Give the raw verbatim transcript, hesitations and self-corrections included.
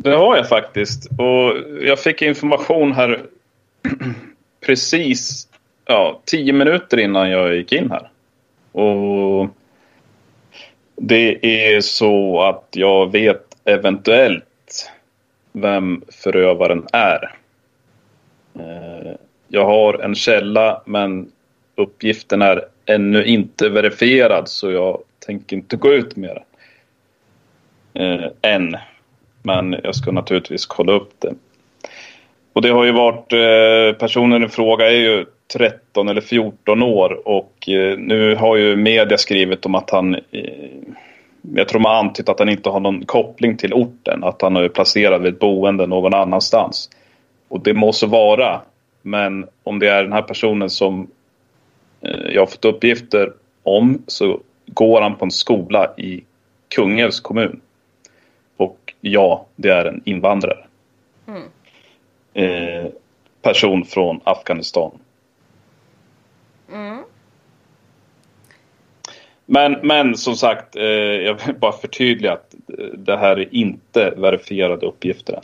Det har jag faktiskt. Och jag fick information här precis ja, tio minuter innan jag gick in här. Och det är så att jag vet eventuellt vem förövaren är. Jag har en källa, men uppgiften är ännu inte verifierad, så jag tänker inte gå ut med det eh, än. Men jag ska naturligtvis kolla upp det. Och det har ju varit, eh, personen i fråga är ju tretton eller fjorton år. Och eh, nu har ju media skrivit om att han, eh, jag tror man antytt att han inte har någon koppling till orten. Att han är placerad vid ett boende någon annanstans. Och det måste vara, men om det är den här personen som eh, jag har fått uppgifter om, så går han på en skola i Kungälvs kommun. Och ja, det är en invandrare. Mm. Eh, person från Afghanistan. Mm. Men, men som sagt, eh, jag vill bara förtydliga att det här är inte verifierade uppgifter.